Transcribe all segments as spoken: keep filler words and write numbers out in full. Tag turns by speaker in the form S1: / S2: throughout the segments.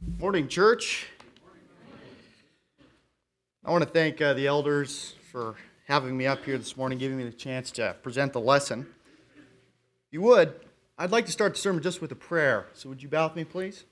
S1: Morning, church. I want to thank uh, the elders for having me up here this morning, giving me the chance to present the lesson. If you would, I'd like to start the sermon just with a prayer. So would you bow with me, please?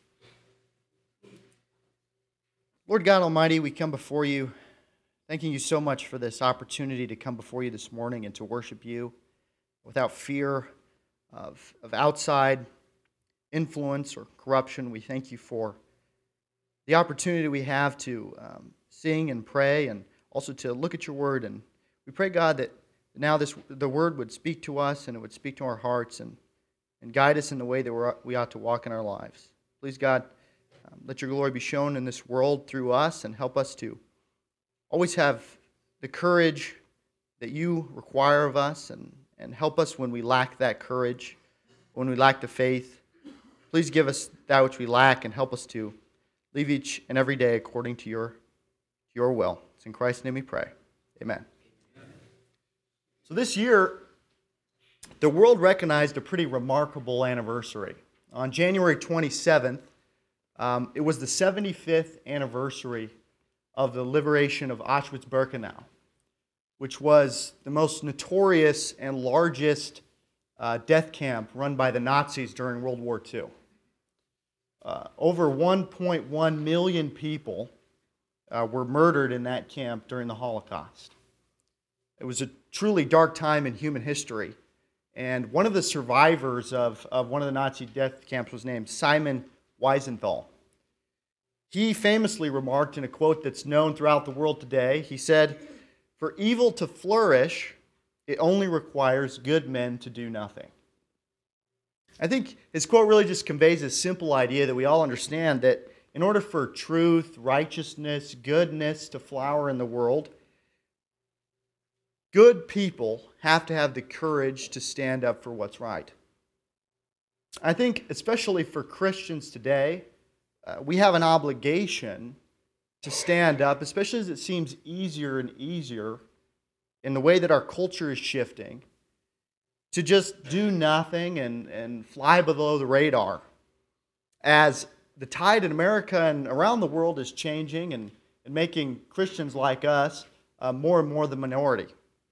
S1: Lord God Almighty, we come before you, thanking you so much for this opportunity to come before you this morning and to worship you without fear of, of outside influence or corruption. We thank you for the opportunity we have to um, sing and pray and also to look at your word. And we pray, God, that now this the word would speak to us and it would speak to our hearts and, and guide us in the way that we're, we ought to walk in our lives. Please, God, um, let your glory be shown in this world through us and help us to always have the courage that you require of us and, and help us when we lack that courage, when we lack the faith. Please give us that which we lack and help us to live each and every day according to your, your will. It's in Christ's name we pray. Amen. So this year, the world recognized a pretty remarkable anniversary. On January twenty-seventh, um, it was the seventy-fifth anniversary of the liberation of Auschwitz-Birkenau, which was the most notorious and largest uh, death camp run by the Nazis during World War Two. Uh, over one point one million people uh, were murdered in that camp during the Holocaust. It was a truly dark time in human history. And one of the survivors of, of one of the Nazi death camps was named Simon Wiesenthal. He famously remarked in a quote that's known throughout the world today, he said, "For evil to flourish, it only requires good men to do nothing." I think his quote really just conveys a simple idea that we all understand, that in order for truth, righteousness, goodness to flower in the world, good people have to have the courage to stand up for what's right. I think especially for Christians today, uh, we have an obligation to stand up, especially as it seems easier and easier in the way that our culture is shifting, to just do nothing and, and fly below the radar as the tide in America and around the world is changing and, and making Christians like us uh, more and more the minority.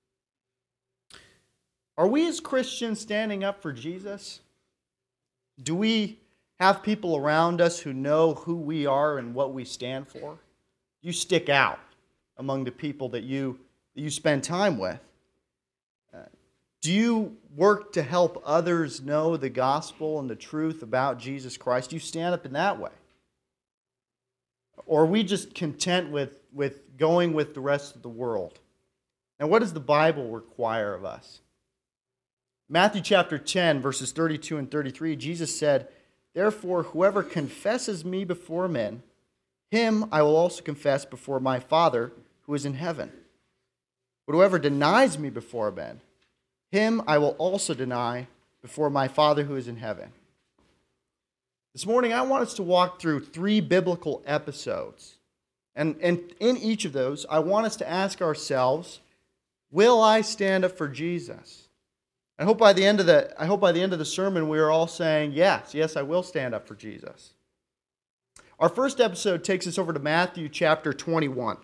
S1: Are we as Christians standing up for Jesus? Do we have people around us who know who we are and what we stand for? You stick out among the people that you, that you spend time with. Uh, Do you work to help others know the gospel and the truth about Jesus Christ? Do you stand up in that way? Or are we just content with, with going with the rest of the world? And what does the Bible require of us? Matthew chapter ten, verses thirty-two and thirty-three, Jesus said, "Therefore, whoever confesses me before men, him I will also confess before my Father who is in heaven. But whoever denies me before men, him I will also deny before my Father who is in heaven." This morning, I want us to walk through three biblical episodes. And, and in each of those, I want us to ask ourselves, will I stand up for Jesus? I hope by the end of the, I hope by the end of the sermon, we are all saying, yes, yes, I will stand up for Jesus. Our first episode takes us over to Matthew chapter twenty-one.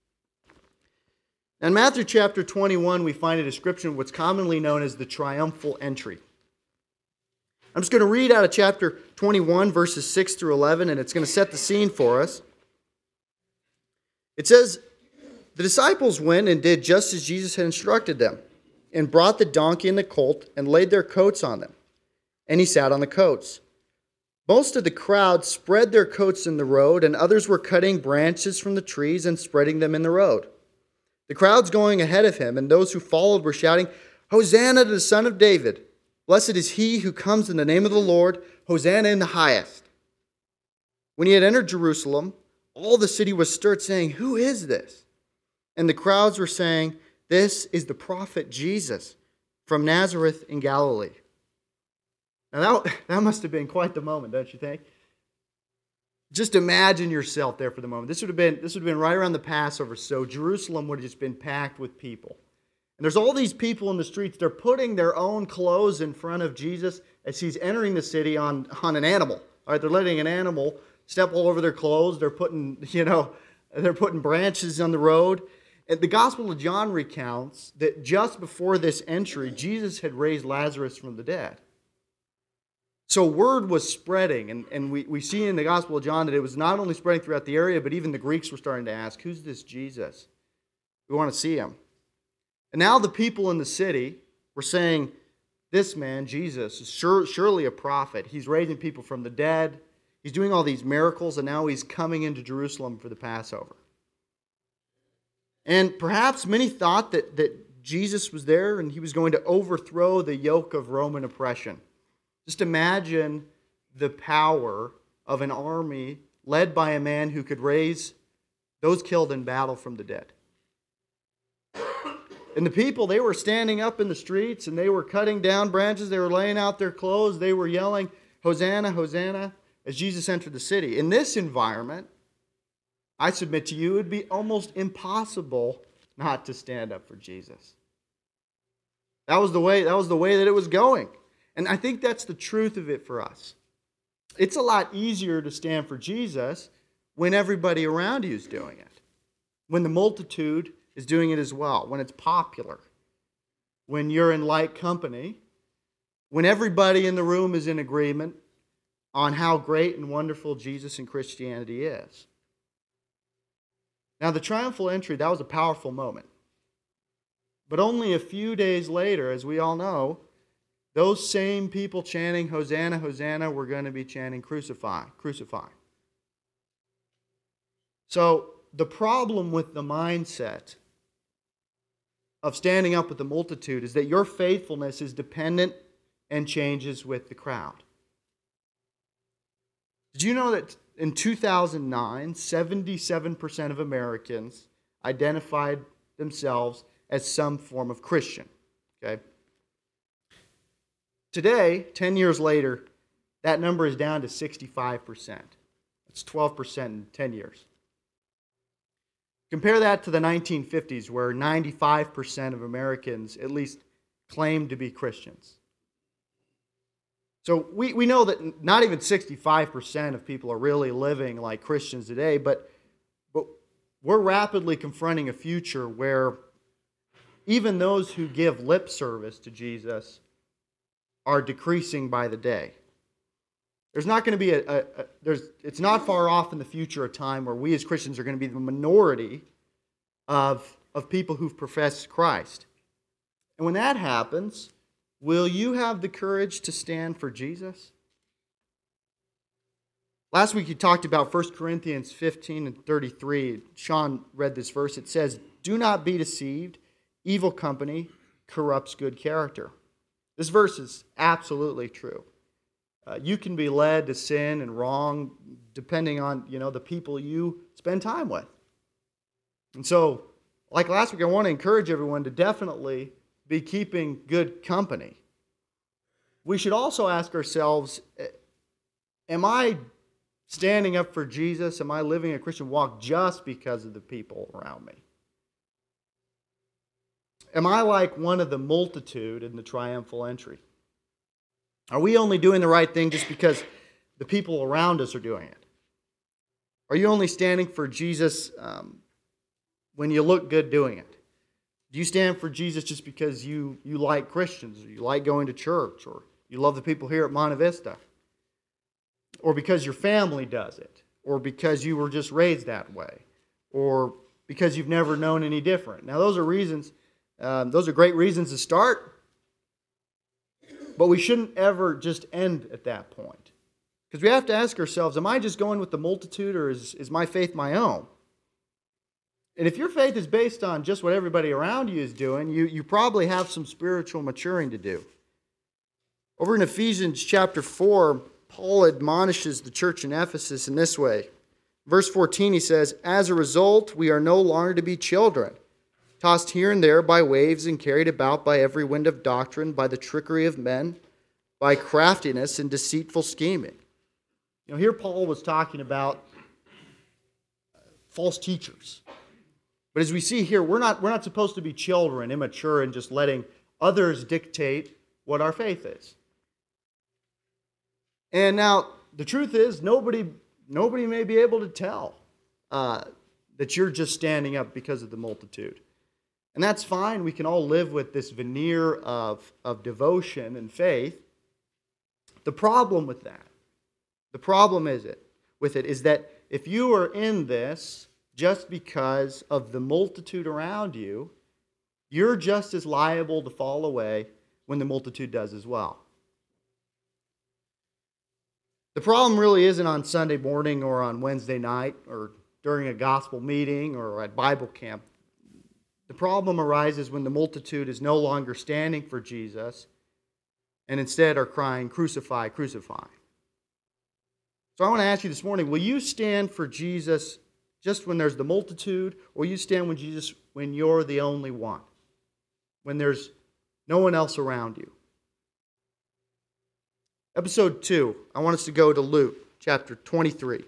S1: In Matthew chapter twenty-one, we find a description of what's commonly known as the triumphal entry. I'm just going to read out of chapter twenty-one, verses six through eleven, and it's going to set the scene for us. It says, "The disciples went and did just as Jesus had instructed them, and brought the donkey and the colt, and laid their coats on them. And he sat on the coats. Most of the crowd spread their coats in the road, and others were cutting branches from the trees and spreading them in the road. The crowds going ahead of him and those who followed were shouting, 'Hosanna to the Son of David! Blessed is he who comes in the name of the Lord! Hosanna in the highest!' When he had entered Jerusalem, all the city was stirred, saying, 'Who is this?' And the crowds were saying, 'This is the prophet Jesus from Nazareth in Galilee.'" Now that, that must have been quite the moment, don't you think? Just imagine yourself there for the moment. This would have been this would have been right around the Passover, so Jerusalem would have just been packed with people. And there's all these people in the streets. They're putting their own clothes in front of Jesus as he's entering the city on, on an animal. All right, they're letting an animal step all over their clothes. They're putting, you know, they're putting branches on the road. And the Gospel of John recounts that just before this entry, Jesus had raised Lazarus from the dead. So word was spreading, and, and we, we see in the Gospel of John that it was not only spreading throughout the area, but even the Greeks were starting to ask, who's this Jesus? We want to see him. And now the people in the city were saying, this man, Jesus, is sure, surely a prophet. He's raising people from the dead. He's doing all these miracles, and now he's coming into Jerusalem for the Passover. And perhaps many thought that, that Jesus was there and he was going to overthrow the yoke of Roman oppression. Just imagine the power of an army led by a man who could raise those killed in battle from the dead. And the people, they were standing up in the streets and they were cutting down branches. They were laying out their clothes. They were yelling, Hosanna, Hosanna, as Jesus entered the city. In this environment, I submit to you, it would be almost impossible not to stand up for Jesus. That was the way, that was the way that it was going. And I think that's the truth of it for us. It's a lot easier to stand for Jesus when everybody around you is doing it. When the multitude is doing it as well. When it's popular. When you're in like company. When everybody in the room is in agreement on how great and wonderful Jesus and Christianity is. Now, the triumphal entry, that was a powerful moment. But only a few days later, as we all know, those same people chanting, Hosanna, Hosanna, were going to be chanting, Crucify, Crucify. So, the problem with the mindset of standing up with the multitude is that your faithfulness is dependent and changes with the crowd. Did you know that in two thousand nine, seventy-seven percent of Americans identified themselves as some form of Christian? Okay. Today, ten years later, that number is down to sixty-five percent. That's twelve percent in ten years. Compare that to the nineteen fifties, where ninety-five percent of Americans at least claimed to be Christians. So we, we know that not even sixty-five percent of people are really living like Christians today, but, but we're rapidly confronting a future where even those who give lip service to Jesus are decreasing by the day. There's not going to be a, a, a there's it's not far off in the future a time where we as Christians are going to be the minority of, of people who've professed Christ. And when that happens, will you have the courage to stand for Jesus? Last week you talked about First Corinthians fifteen and thirty-three. Sean read this verse. It says, do not be deceived. Evil company corrupts good character. This verse is absolutely true. Uh, you can be led to sin and wrong depending on, you know, the people you spend time with. And so, like last week, I want to encourage everyone to definitely be keeping good company. We should also ask ourselves, am I standing up for Jesus? Am I living a Christian walk just because of the people around me? Am I like one of the multitude in the triumphal entry? Are we only doing the right thing just because the people around us are doing it? Are you only standing for Jesus um, when you look good doing it? Do you stand for Jesus just because you, you like Christians, or you like going to church, or you love the people here at Monte Vista? Or because your family does it? Or because you were just raised that way? Or because you've never known any different? Now, those are reasons... Um, those are great reasons to start, but we shouldn't ever just end at that point. Because we have to ask ourselves, am I just going with the multitude, or is, is my faith my own? And if your faith is based on just what everybody around you is doing, you, you probably have some spiritual maturing to do. Over in Ephesians chapter four, Paul admonishes the church in Ephesus in this way. Verse fourteen, he says, as a result, we are no longer to be children, tossed here and there by waves and carried about by every wind of doctrine, by the trickery of men, by craftiness and deceitful scheming. You know, here Paul was talking about false teachers. But as we see here, we're not, we're not supposed to be children, immature, and just letting others dictate what our faith is. And now, the truth is, nobody, nobody may be able to tell uh, that you're just standing up because of the multitude. And that's fine. We can all live with this veneer of, of devotion and faith. The problem with that, the problem is it, with it is that if you are in this just because of the multitude around you, you're just as liable to fall away when the multitude does as well. The problem really isn't on Sunday morning or on Wednesday night or during a gospel meeting or at Bible camp. The problem arises when the multitude is no longer standing for Jesus and instead are crying, "Crucify, crucify." So I want to ask you this morning, will you stand for Jesus just when there's the multitude, or you stand with Jesus when you're the only one, when there's no one else around you? Episode two, I want us to go to Luke chapter twenty-three.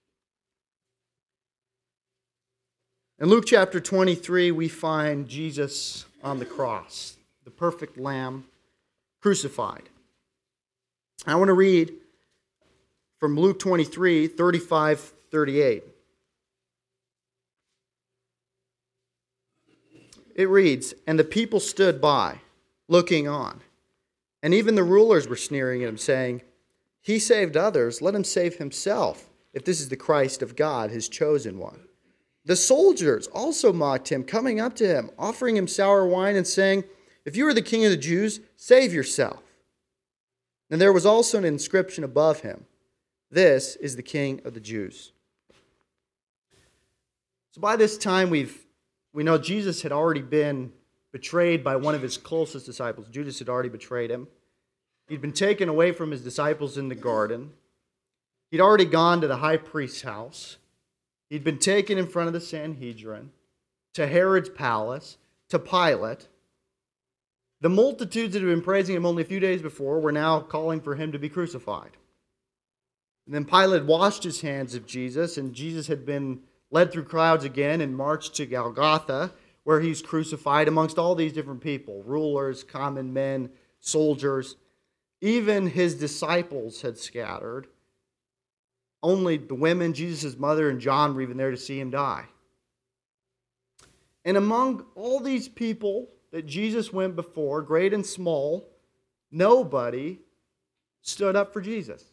S1: In Luke chapter twenty-three, we find Jesus on the cross, the perfect Lamb, crucified. I want to read from Luke twenty-three, thirty-five, thirty-eight. It reads, "And the people stood by, looking on. And even the rulers were sneering at him, saying, 'He saved others, let him save himself, if this is the Christ of God, his chosen one.' The soldiers also mocked him, coming up to him, offering him sour wine, and saying, 'If you are the king of the Jews, save yourself.' And there was also an inscription above him, 'This is the King of the Jews.'" So by this time, we've we know Jesus had already been betrayed by one of his closest disciples. Judas had already betrayed him. He'd been taken away from his disciples in the garden. He'd already gone to the high priest's house. He'd been taken in front of the Sanhedrin, to Herod's palace, to Pilate. The multitudes that had been praising him only a few days before were now calling for him to be crucified. And then Pilate washed his hands of Jesus, and Jesus had been led through crowds again and marched to Golgotha, where he's crucified amongst all these different people, rulers, common men, soldiers. Even his disciples had scattered. Only the women, Jesus' mother, and John were even there to see him die. And among all these people that Jesus went before, great and small, nobody stood up for Jesus.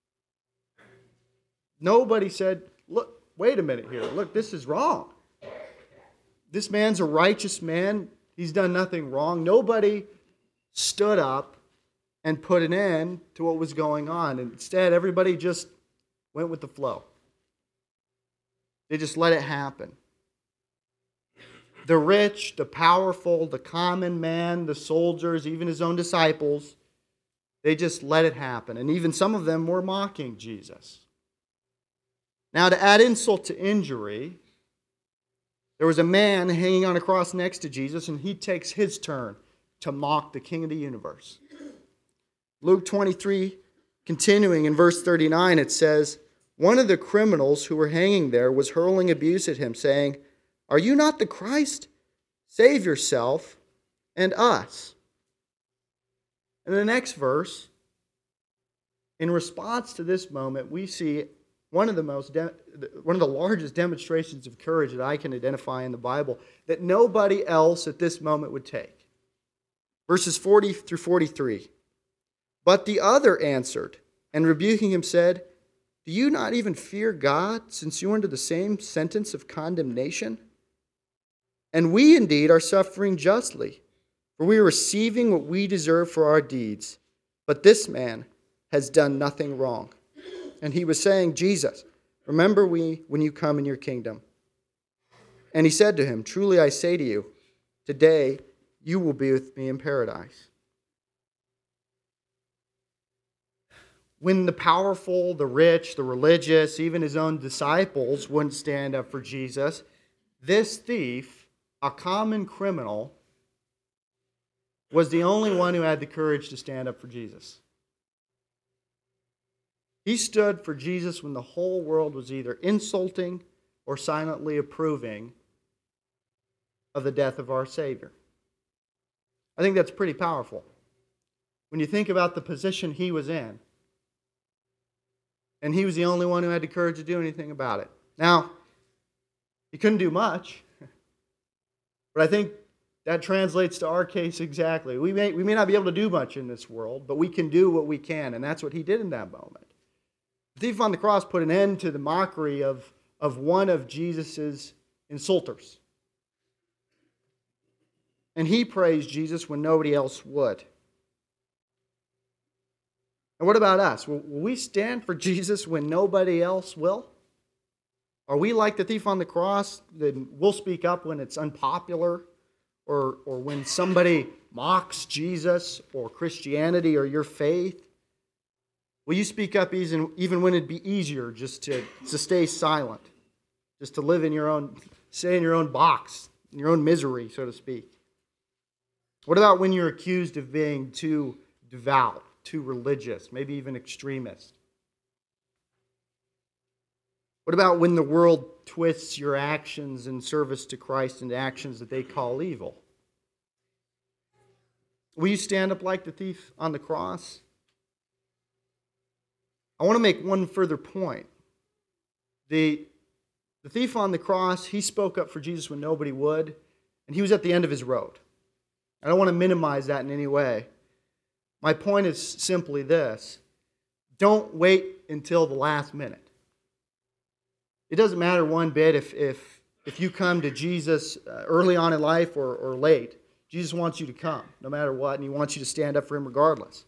S1: Nobody said, "Look, wait a minute here. Look, this is wrong. This man's a righteous man. He's done nothing wrong." Nobody stood up and put an end to what was going on. Instead, everybody just went with the flow. They just let it happen. The rich, the powerful, the common man, the soldiers, even his own disciples, they just let it happen. And even some of them were mocking Jesus. Now, to add insult to injury, there was a man hanging on a cross next to Jesus, and he takes his turn to mock the King of the universe. Luke twenty-three, continuing in verse thirty-nine, it says, "One of the criminals who were hanging there was hurling abuse at him, saying, 'Are you not the Christ? Save yourself and us.'" In the next verse, in response to this moment, we see one of the most, de- one of the largest demonstrations of courage that I can identify in the Bible that nobody else at this moment would take. Verses forty through forty-three. "But the other answered, and rebuking him said, 'Do you not even fear God, since you are under the same sentence of condemnation? And we indeed are suffering justly, for we are receiving what we deserve for our deeds. But this man has done nothing wrong.' And he was saying, 'Jesus, remember me when you come in your kingdom.' And he said to him, 'Truly I say to you, today you will be with me in paradise.'" When the powerful, the rich, the religious, even his own disciples wouldn't stand up for Jesus, this thief, a common criminal, was the only one who had the courage to stand up for Jesus. He stood for Jesus when the whole world was either insulting or silently approving of the death of our Savior. I think that's pretty powerful. When you think about the position he was in, And he was the only one who had the courage to do anything about it. Now, he couldn't do much, but I think that translates to our case exactly. We may, we may not be able to do much in this world, but we can do what we can, and that's what he did in that moment. The thief on the cross put an end to the mockery of, of one of Jesus' insulters. And he praised Jesus when nobody else would. And what about us? Will, will we stand for Jesus when nobody else will? Are we like the thief on the cross that we'll speak up when it's unpopular, or, or when somebody mocks Jesus or Christianity or your faith? Will you speak up even, even when it'd be easier just to, to stay silent, just to live in your own, stay in your own box, in your own misery, so to speak? What about when you're accused of being too devout, too religious, maybe even extremist? What about when the world twists your actions in service to Christ into actions that they call evil? Will you stand up like the thief on the cross? I want to make one further point. The, the thief on the cross, he spoke up for Jesus when nobody would, and he was at the end of his road. I don't want to minimize that in any way. My point is simply this: don't wait until the last minute. It doesn't matter one bit if, if, if you come to Jesus early on in life or, or late. Jesus wants you to come, no matter what, and he wants you to stand up for him regardless.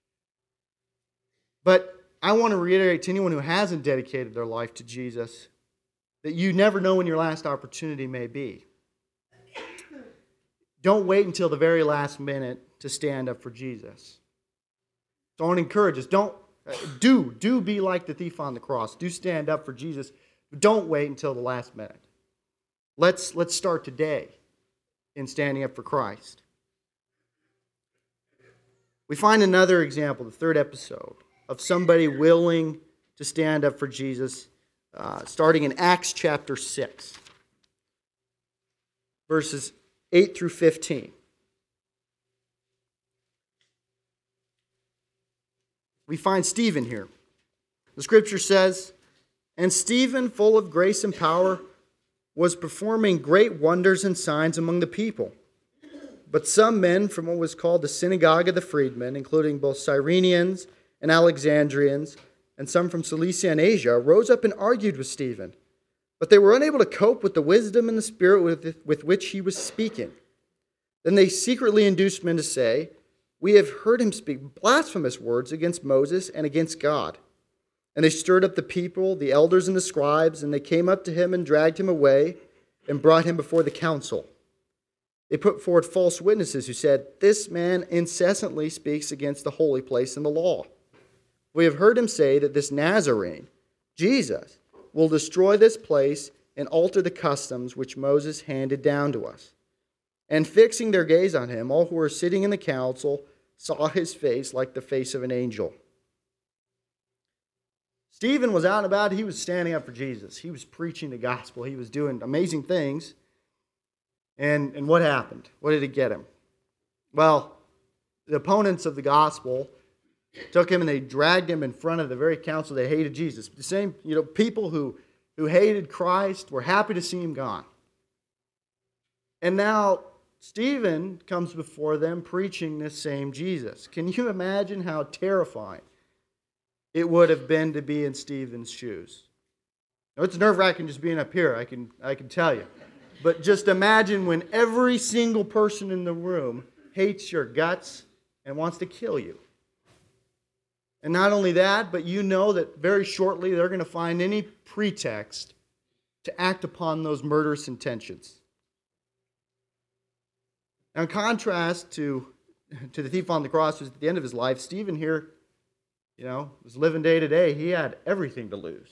S1: But I want to reiterate to anyone who hasn't dedicated their life to Jesus that you never know when your last opportunity may be. Don't wait until the very last minute to stand up for Jesus. So I want to encourage us. Don't, do, do be like the thief on the cross. Do stand up for Jesus. Don't wait until the last minute. Let's, let's start today in standing up for Christ. We find another example, the third episode, of somebody willing to stand up for Jesus, uh, starting in Acts chapter six, verses eight through fifteen. We find Stephen here. The scripture says, "And Stephen, full of grace and power, was performing great wonders and signs among the people. But some men from what was called the synagogue of the freedmen, including both Cyrenians and Alexandrians, and some from Cilicia and Asia, rose up and argued with Stephen. But they were unable to cope with the wisdom and the spirit with, with which he was speaking. Then they secretly induced men to say, 'We have heard him speak blasphemous words against Moses and against God.' And they stirred up the people, the elders and the scribes, and they came up to him and dragged him away and brought him before the council. They put forward false witnesses who said, 'This man incessantly speaks against the holy place and the law. We have heard him say that this Nazarene, Jesus, will destroy this place and alter the customs which Moses handed down to us.' And fixing their gaze on him, all who were sitting in the council saw his face like the face of an angel." Stephen was out and about. He was standing up for Jesus. He was preaching the gospel. He was doing amazing things. And, and what happened? What did it get him? Well, the opponents of the gospel took him and they dragged him in front of the very council that hated Jesus. The same, you know, people who, who hated Christ were happy to see him gone. And now Stephen comes before them preaching this same Jesus. Can you imagine how terrifying it would have been to be in Stephen's shoes? Now, it's nerve-wracking just being up here, I can, I can tell you. But just imagine when every single person in the room hates your guts and wants to kill you. And not only that, but you know that very shortly they're going to find any pretext to act upon those murderous intentions. Now, in contrast to, to the thief on the cross who's at the end of his life, Stephen here, you know, was living day to day. He had everything to lose.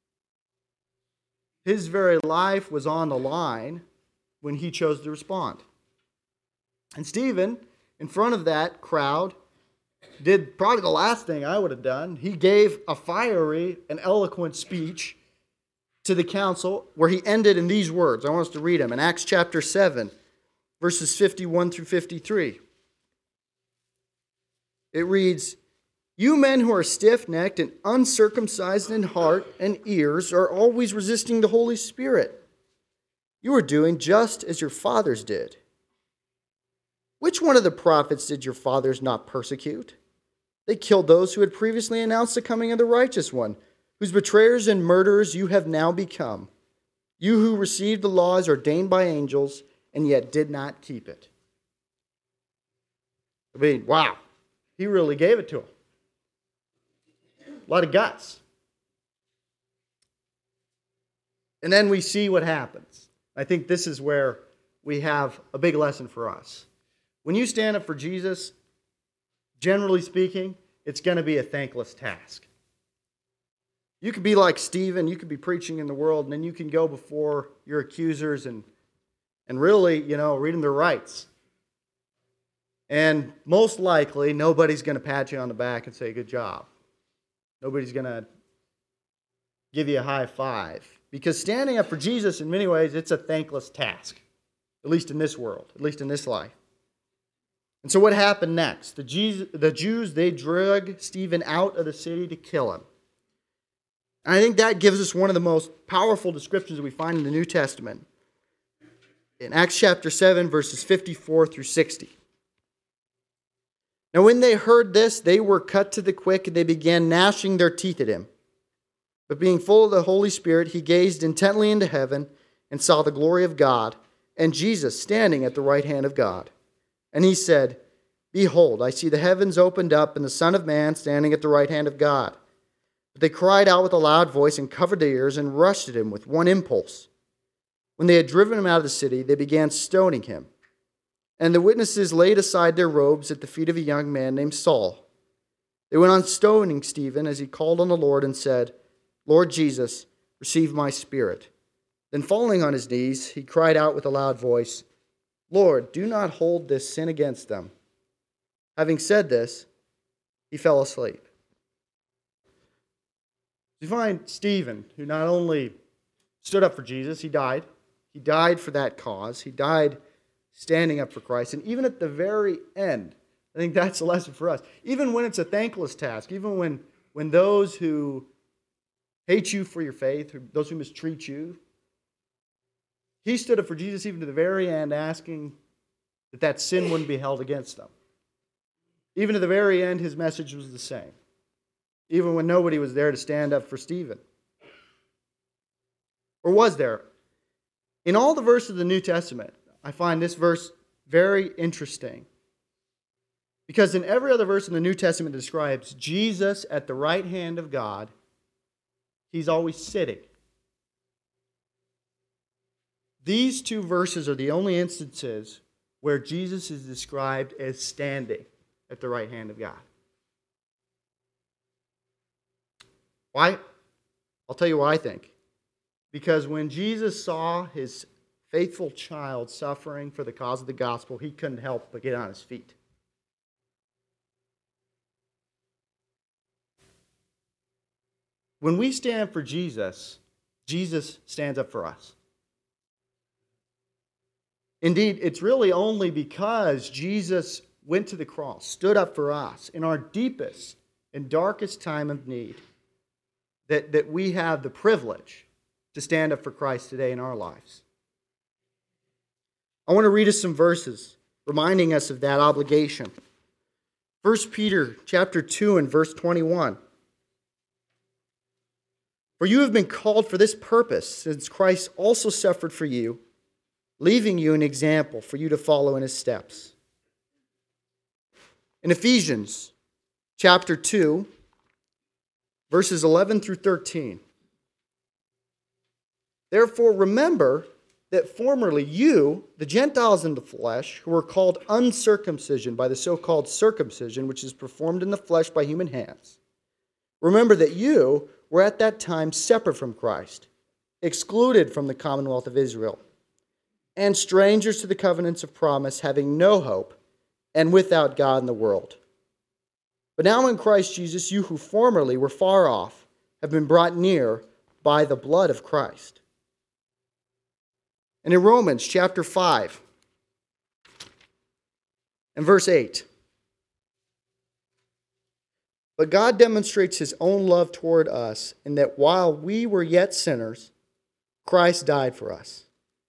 S1: His very life was on the line when he chose to respond. And Stephen, in front of that crowd, did probably the last thing I would have done. He gave a fiery and eloquent speech to the council where he ended in these words. I want us to read them in Acts chapter seven, verses fifty-one through fifty-three. It reads, You men who are stiff-necked and uncircumcised in heart and ears are always resisting the Holy Spirit. You are doing just as your fathers did. Which one of the prophets did your fathers not persecute? They killed those who had previously announced the coming of the righteous one, whose betrayers and murderers you have now become. You who received the laws ordained by angels and yet did not keep it. I mean, wow, he really gave it to them. A lot of guts. And then we see what happens. I think this is where we have a big lesson for us. When you stand up for Jesus, generally speaking, it's going to be a thankless task. You could be like Stephen, you could be preaching in the world, and then you can go before your accusers and, and really, you know, read them their rights. And most likely, nobody's going to pat you on the back and say, good job. Nobody's going to give you a high five. Because standing up for Jesus, in many ways, it's a thankless task. At least in this world. At least in this life. And so what happened next? The Jews, the Jews, they drug Stephen out of the city to kill him. And I think that gives us one of the most powerful descriptions that we find in the New Testament. In Acts chapter seven, verses fifty-four through sixty. Now when they heard this, they were cut to the quick, and they began gnashing their teeth at him. But being full of the Holy Spirit, he gazed intently into heaven and saw the glory of God, and Jesus standing at the right hand of God. And he said, Behold, I see the heavens opened up, and the Son of Man standing at the right hand of God. But they cried out with a loud voice and covered their ears and rushed at him with one impulse. When they had driven him out of the city, they began stoning him. And the witnesses laid aside their robes at the feet of a young man named Saul. They went on stoning Stephen as he called on the Lord and said, Lord Jesus, receive my spirit. Then falling on his knees, he cried out with a loud voice, Lord, do not hold this sin against them. Having said this, he fell asleep. You find Stephen, who not only stood up for Jesus, he died. He died for that cause. He died standing up for Christ. And even at the very end, I think that's a lesson for us. Even when it's a thankless task, even when, when those who hate you for your faith, or those who mistreat you, he stood up for Jesus even to the very end, asking that that sin wouldn't be held against them. Even to the very end, his message was the same. Even when nobody was there to stand up for Stephen. Or was there? In all the verses of the New Testament, I find this verse very interesting. Because in every other verse in the New Testament that describes Jesus at the right hand of God, he's always sitting. These two verses are the only instances where Jesus is described as standing at the right hand of God. Why? I'll tell you why I think. Because when Jesus saw his faithful child suffering for the cause of the gospel, he couldn't help but get on his feet. When we stand up for Jesus, Jesus stands up for us. Indeed, it's really only because Jesus went to the cross, stood up for us in our deepest and darkest time of need, that, that we have the privilege to stand up for Christ today in our lives. I want to read us some verses reminding us of that obligation. First Peter chapter two and verse twenty-one. For you have been called for this purpose, since Christ also suffered for you, leaving you an example for you to follow in his steps. In Ephesians chapter two, verses eleven through thirteen. Therefore remember that formerly you, the Gentiles in the flesh, who were called uncircumcision by the so-called circumcision, which is performed in the flesh by human hands. Remember that you were at that time separate from Christ, excluded from the commonwealth of Israel, and strangers to the covenants of promise, having no hope, and without God in the world. But now in Christ Jesus, you who formerly were far off have been brought near by the blood of Christ. And in Romans chapter five and verse eight, But God demonstrates his own love toward us in that while we were yet sinners, Christ died for us.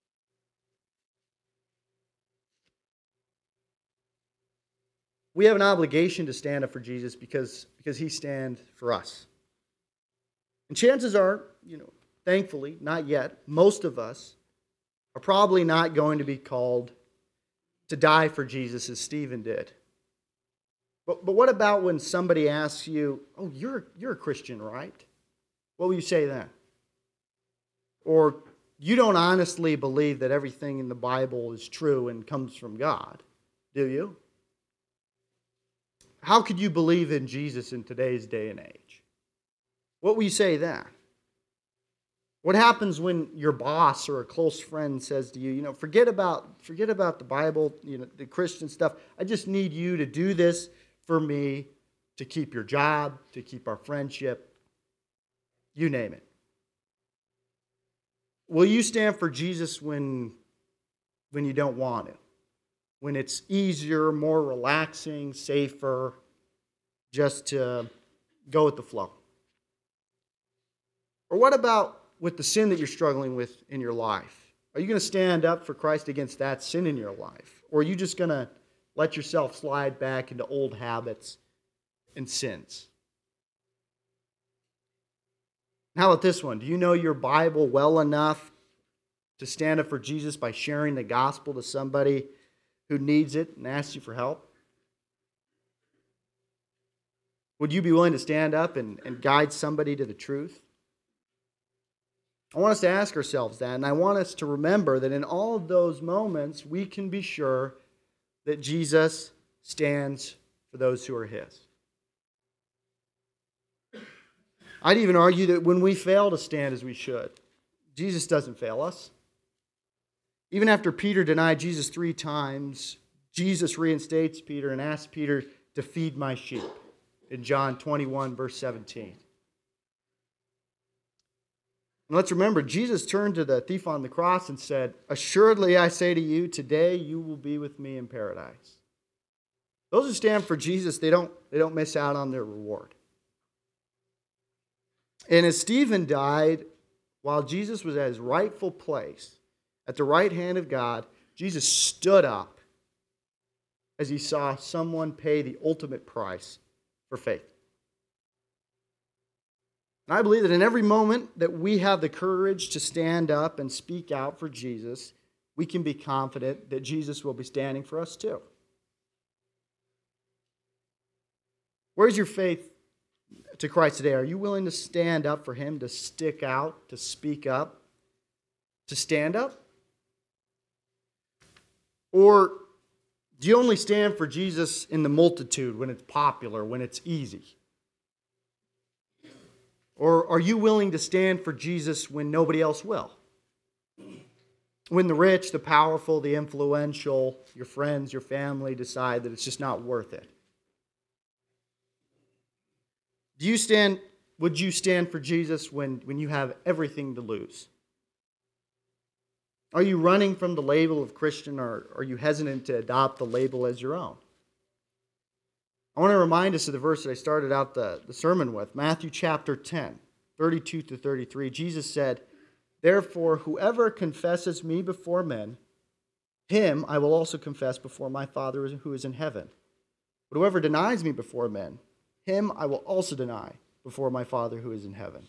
S1: We have an obligation to stand up for Jesus because, because he stands for us. And chances are, you know, thankfully, not yet, most of us are probably not going to be called to die for Jesus as Stephen did. But, but what about when somebody asks you, oh, you're, you're a Christian, right? What will you say then? Or you don't honestly believe that everything in the Bible is true and comes from God, do you? How could you believe in Jesus in today's day and age? What will you say then? What happens when your boss or a close friend says to you, you know, forget about, forget about the Bible, you know, the Christian stuff. I just need you to do this for me to keep your job, to keep our friendship, you name it. Will you stand for Jesus when, when you don't want to? When it's easier, more relaxing, safer, just to go with the flow? Or what about with the sin that you're struggling with in your life? Are you going to stand up for Christ against that sin in your life? Or are you just going to let yourself slide back into old habits and sins? How about this one? Do you know your Bible well enough to stand up for Jesus by sharing the gospel to somebody who needs it and asks you for help? Would you be willing to stand up and, and guide somebody to the truth? I want us to ask ourselves that, and I want us to remember that in all of those moments, we can be sure that Jesus stands for those who are his. I'd even argue that when we fail to stand as we should, Jesus doesn't fail us. Even after Peter denied Jesus three times, Jesus reinstates Peter and asks Peter to feed my sheep in John twenty-one, verse seventeen. And let's remember, Jesus turned to the thief on the cross and said, assuredly I say to you, today you will be with me in paradise. Those who stand for Jesus, they don't, they don't miss out on their reward. And as Stephen died, while Jesus was at his rightful place, at the right hand of God, Jesus stood up as he saw someone pay the ultimate price for faith. And I believe that in every moment that we have the courage to stand up and speak out for Jesus, we can be confident that Jesus will be standing for us too. Where's your faith to Christ today? Are you willing to stand up for him, to stick out, to speak up, to stand up? Or do you only stand for Jesus in the multitude when it's popular, when it's easy? Or are you willing to stand for Jesus when nobody else will? When the rich, the powerful, the influential, your friends, your family decide that it's just not worth it? Do you stand, would you stand for Jesus when, when you have everything to lose? Are you running from the label of Christian, or are you hesitant to adopt the label as your own? I want to remind us of the verse that I started out the, the sermon with, Matthew chapter ten, thirty-two to thirty-three. Jesus said, therefore, whoever confesses me before men, him I will also confess before my Father who is in heaven. But whoever denies me before men, him I will also deny before my Father who is in heaven.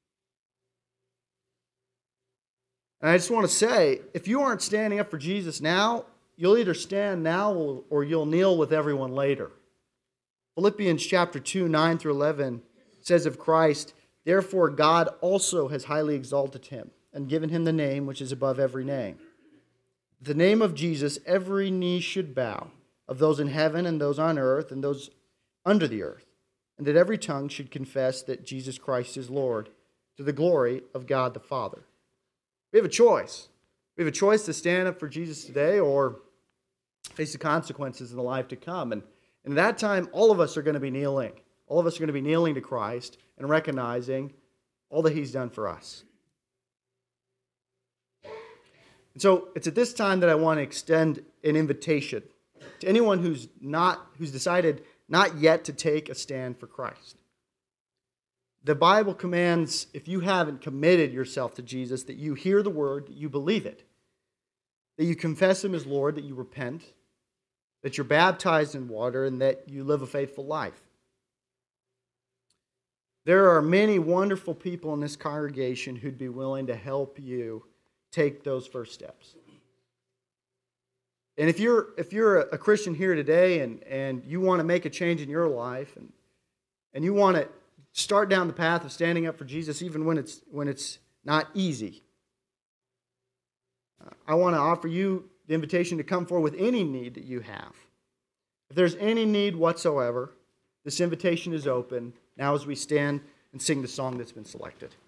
S1: And I just want to say, if you aren't standing up for Jesus now, you'll either stand now or you'll kneel with everyone later. Philippians chapter two, nine through eleven says of Christ, therefore God also has highly exalted him and given him the name which is above every name. The name of Jesus, every knee should bow, of those in heaven and those on earth and those under the earth, and that every tongue should confess that Jesus Christ is Lord, to the glory of God the Father. We have a choice. We have a choice to stand up for Jesus today or face the consequences in the life to come. And And at that time, all of us are going to be kneeling. All of us are going to be kneeling to Christ and recognizing all that he's done for us. And so it's at this time that I want to extend an invitation to anyone who's not, who's decided not yet to take a stand for Christ. The Bible commands, if you haven't committed yourself to Jesus, that you hear the word, that you believe it, that you confess Him as Lord, that you repent, that you're baptized in water, and that you live a faithful life. There are many wonderful people in this congregation who'd be willing to help you take those first steps. And if you're if you're a Christian here today and, and you want to make a change in your life and, and you want to start down the path of standing up for Jesus even when it's when it's not easy, uh, I want to offer you the invitation to come forward with any need that you have. If there's any need whatsoever, this invitation is open now as we stand and sing the song that's been selected.